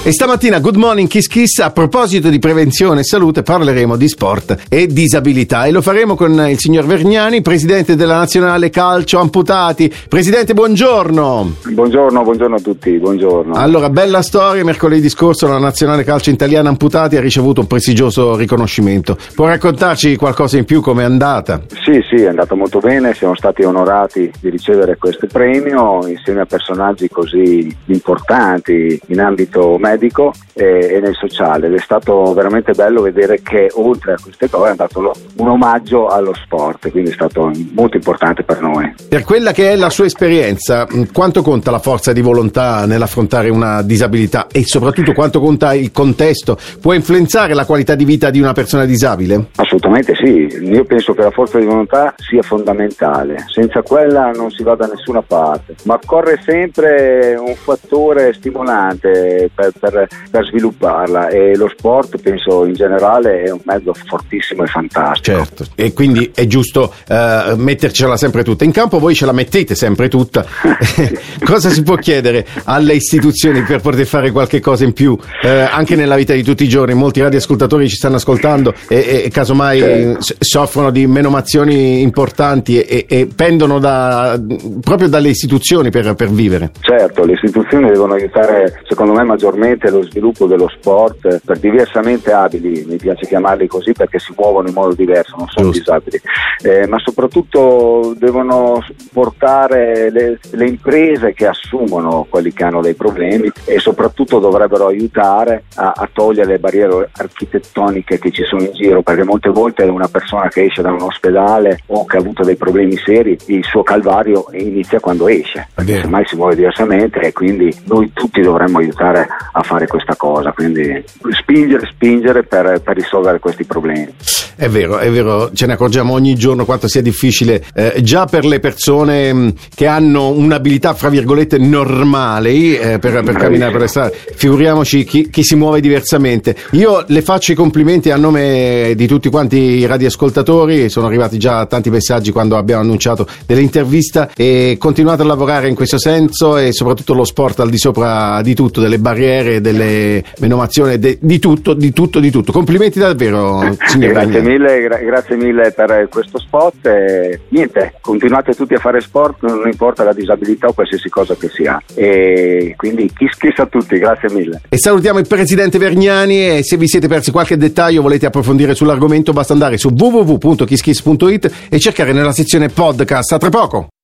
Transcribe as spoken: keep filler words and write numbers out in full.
E stamattina Good Morning Kiss Kiss, a proposito di prevenzione e salute, parleremo di sport e disabilità e lo faremo con il signor Vergnani, presidente della Nazionale Calcio Amputati. Presidente, buongiorno. Buongiorno, buongiorno a tutti, buongiorno. Allora, bella storia, mercoledì scorso la Nazionale Calcio Italiana Amputati ha ricevuto un prestigioso riconoscimento. Può raccontarci qualcosa in più, com'è andata? Sì, sì, è andata molto bene, siamo stati onorati di ricevere questo premio insieme a personaggi così importanti in ambito medico e, e nel sociale, ed è stato veramente bello vedere che oltre a queste cose è andato un omaggio allo sport, quindi è stato molto importante per noi. Per quella che è la sua esperienza, quanto conta la forza di volontà nell'affrontare una disabilità e soprattutto quanto conta il contesto? Può influenzare la qualità di vita di una persona disabile? Assolutamente sì, io penso che la forza di volontà sia fondamentale, senza quella non si va da nessuna parte, ma occorre sempre un fattore stimolante per, per, per svilupparla, e lo sport penso in generale è un mezzo fortissimo e fantastico. Certo, e quindi è giusto uh, mettercela sempre tutta in campo. Voi ce la mettete sempre tutta. Cosa si può chiedere alle istituzioni per poter fare qualche cosa in più uh, anche nella vita di tutti i giorni? Molti radioascoltatori ci stanno ascoltando e, e casomai certo. s- soffrono di menomazioni importanti e, e, e pendono da, proprio dalle istituzioni per, per vivere. Certo, le istituzioni devono aiutare secondo me maggiormente lo sviluppo dello sport per diversamente abili, mi piace chiamarli così perché si muovono in modo diverso, non sono Giusto. disabili, eh, ma soprattutto devono portare le, le imprese che assumono quelli che hanno dei problemi, e soprattutto dovrebbero aiutare a, a togliere le barriere architettoniche che ci sono in giro, perché molte volte una persona che esce da un ospedale o che ha avuto dei problemi seri, il suo calvario inizia quando esce, perché semmai si muove diversamente, e quindi noi tutti dovremmo aiutare a fare questa cosa, quindi spingere, spingere per, per risolvere questi problemi. È vero, è vero, ce ne accorgiamo ogni giorno quanto sia difficile eh, già per le persone mh, che hanno un'abilità fra virgolette normali eh, per, per camminare per le strade, figuriamoci chi, chi si muove diversamente. Io le faccio i complimenti a nome di tutti quanti i radioascoltatori, sono arrivati già tanti messaggi quando abbiamo annunciato dell'intervista, e continuate a lavorare in questo senso, e soprattutto lo sport al di sopra di tutto, delle barriere, delle menomazioni, de, di tutto, di tutto, di tutto. Complimenti davvero, signor Grazie mille, gra- grazie mille per questo spot, e niente, continuate tutti a fare sport, non importa la disabilità o qualsiasi cosa che sia, e quindi kiss kiss a tutti, grazie mille. E salutiamo il presidente Vergnani, e se vi siete persi qualche dettaglio o volete approfondire sull'argomento basta andare su w w w punto kiss kiss punto i t e cercare nella sezione podcast. A tra poco.